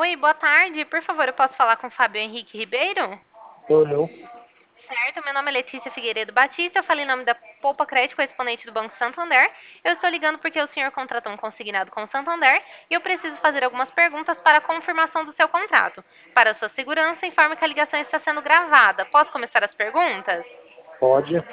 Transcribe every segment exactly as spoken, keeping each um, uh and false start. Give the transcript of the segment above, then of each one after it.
Oi, boa tarde. Por favor, eu posso falar com o Fábio Henrique Ribeiro? Sou eu. Certo, meu nome é Letícia Figueiredo Batista, eu falei em nome da Poupa Crédito, correspondente do Banco Santander. Eu estou ligando porque o senhor contratou um consignado com o Santander e eu preciso fazer algumas perguntas para a confirmação do seu contrato. Para sua segurança, informe que a ligação está sendo gravada. Posso começar as perguntas? Pode.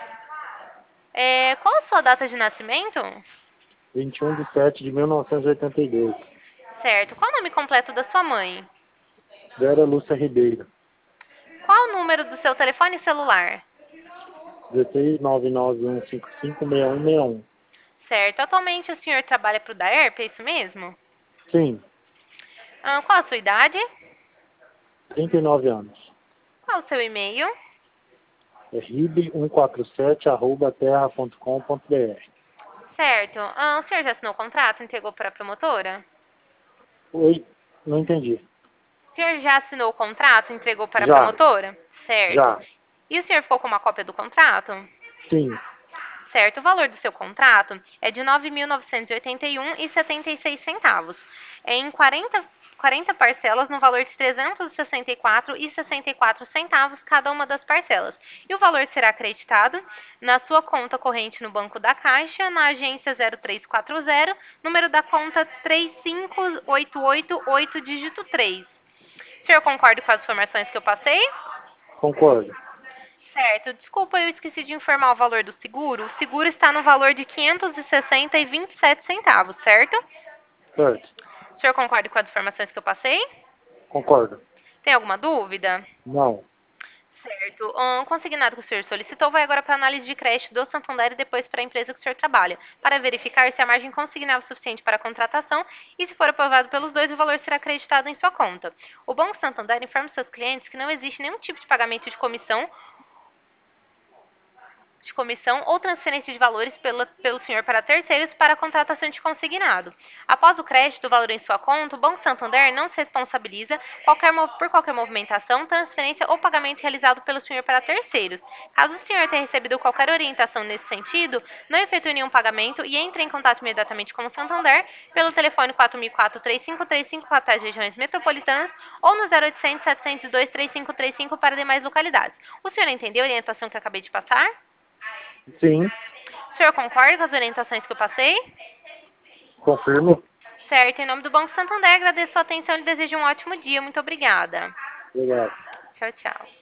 É, qual a sua data de nascimento? vinte e um de sete de mil novecentos e oitenta e dois. Certo. Qual o nome completo da sua mãe? Vera Lúcia Ribeiro. Qual o número do seu telefone celular? dezesseis nove nove um cinco cinco seis um seis um. Certo. Atualmente o senhor trabalha para o Daerp, é isso mesmo? Sim, Ah, qual a sua idade? trinta e nove anos. Qual o seu e-mail? É rib cento e quarenta e sete arroba terra ponto com ponto br. Certo. Ah, o senhor já assinou o contrato? Entregou para a promotora? Oi, não entendi. O senhor já assinou o contrato? Entregou para a Já, promotora? Certo. já. E o senhor ficou com uma cópia do contrato? Sim, Certo. O valor do seu contrato é de nove mil novecentos e oitenta e um reais e setenta e seis centavos. É em quarenta, quarenta parcelas no valor de trezentos e sessenta e quatro reais e sessenta e quatro centavos cada uma das parcelas. E o valor será acreditado na sua conta corrente no Banco da Caixa, na agência zero três quatro zero, número da conta três cinco oito oito oito, dígito três. O senhor concorda com as informações que eu passei? concordo. Certo. Desculpa, eu esqueci de informar o valor do seguro. O seguro está no valor de quinhentos e sessenta reais e vinte e sete centavos, certo? Certo, O senhor concorda com as informações que eu passei? concordo. Tem alguma dúvida? Não, Certo. O consignado que o senhor solicitou vai agora para a análise de crédito do Santander e depois para a empresa que o senhor trabalha, para verificar se a margem consignável é suficiente para a contratação e, se for aprovado pelos dois, o valor será acreditado em sua conta. O Banco Santander informa seus clientes que não existe nenhum tipo de pagamento de comissão de comissão ou transferência de valores pela, pelo senhor para terceiros para a contratação de consignado. Após o crédito do valor em sua conta, o Banco Santander não se responsabiliza qualquer, por qualquer movimentação, transferência ou pagamento realizado pelo senhor para terceiros. Caso o senhor tenha recebido qualquer orientação nesse sentido, não efetue nenhum pagamento e entre em contato imediatamente com o Santander pelo telefone quatro mil e quatro, três cinco três cinco para as regiões metropolitanas ou no zero oitocentos, setecentos e dois, três cinco três cinco para demais localidades. O senhor entendeu a orientação que eu acabei de passar? sim, O senhor concorda com as orientações que eu passei? confirmo. Certo. Em nome do Banco Santander, agradeço a sua atenção e desejo um ótimo dia. Muito obrigada. Obrigado. Tchau, tchau.